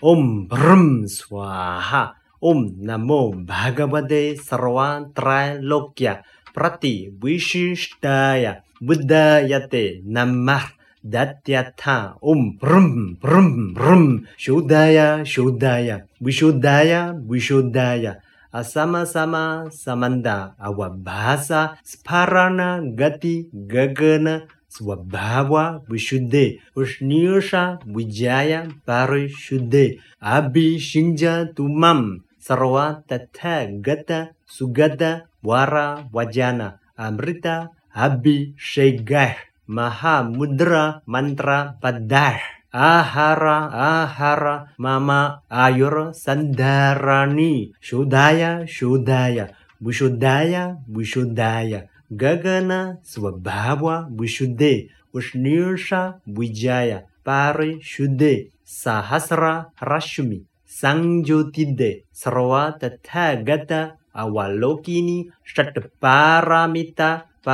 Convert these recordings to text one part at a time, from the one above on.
ओम ब्रह्म स्वाहा। ओम नमो भगवते सर्वत्रैलोक्य प्रतिविशिष्टाय बुद्धायते नमः दत्यथा ओम ब्रह्म ब्रह्म ब्रह्म शुद्धाय शुद्धाय विशुद्धाय विशुद्धाय असम सम समंद अवभाषा स्फरण गति गगन स्वभाव विशुद्धे उष्णीषा विजय परिशुद्धे अभिषिंज तुमं सर्व तथा गत सुगत वर वजन अमृत अभिषेक महामुद्रा मंत्र पदार्थ आहारा आहारा मम आयुर संधाराणि शुद्धाय शुद्धाय विशुद्धाय विशुद्धाय गगन स्वभाव विशुद्धे उष्णीषा विजय परिशुद्धे सहस्र रश्मि संज्योतिदे सर्व तथा गत अवलोकिनी षट्पारामिता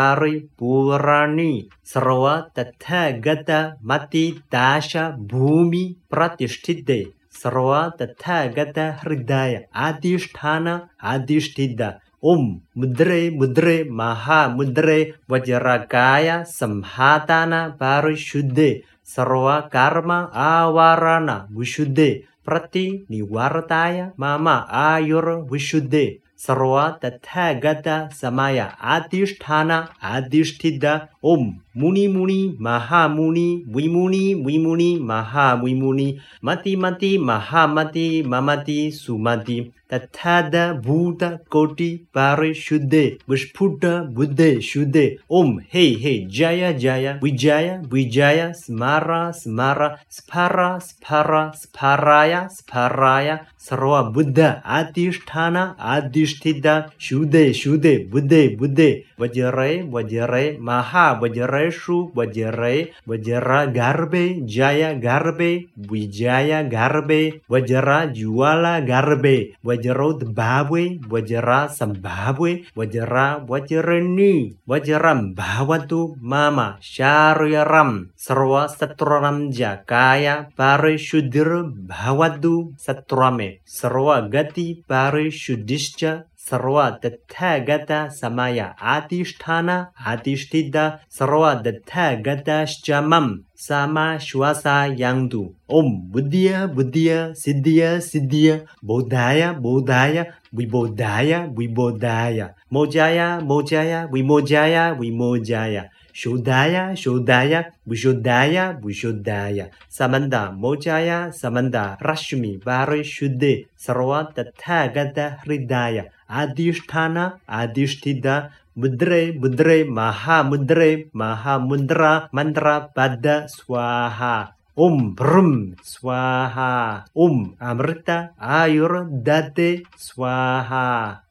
परिपूराणि सर्व तथा गत मति दाश भूमि प्रतिष्ठिते सर्व तथा गत हृदय अधिष्ठान अधिष्ठित ओम मुद्रे मुद्रे महामुद्रे वज्रकाय संहातान परिशुद्धे सर्व कर्म आवारण विशुद्धे प्रति निवारताय मम आयुर विशुद्धे सर्व तथा गत समय अधिष्ठान अधिष्ठित ओम मुनि मुनि महामुनि विमुनि विमुनि महाविमुनि मति मति महामति ममति सुमति तथाद भूत कोटि परिशुद्धे विस्फुट बुद्धे शुद्धे ओम हे हे जय जय विजय विजय स्मर स्मर स्फर स्फर स्फराय स्फराय सर्व बुद्ध अधिष्ठान अधिष्ठित शुद्धे शुद्धे बुद्धे बुद्धे वज्रे वज्रे महावज्रेषु वज्रे वज्र गर्भे जय गर्भे विजय गर्भे वज्र ज्वाला गर्भे वज्रोद्भावे वज्र संभावे वज्र वज्रणी वज्रं भवतु मम शारीरं सर्वशत्रुरं च काय परिशुद्धिर्भवतु शत्रुमे सर्वगति परिशुद्धिश्च सर्व तथा गत समय अधिष्ठान अधिष्ठित सर्व तथा गतश्चमं समाश्वासयन्तु ओम बुद्धिय बुद्धिय सिद्धिय सिद्धिय बोधाय बोधाय विबोधाय विबोधाय मोजाय मोजाय विमोजाय विमोजाय शुद्धाय शुद्धाय विशुद्धाय विशुद्धाय समन्द मोजाय समन्द रश्मि परिशुद्धे सर्व तथा गत हृदय अधिष्ठान अधिष्ठित मुद्रे मुद्रे महामुद्रे महामुद्रा मंत्र पद स्वाहा ओम ब्रह्म स्वाहा ओम अमृत आयुर्दते स्वाहा।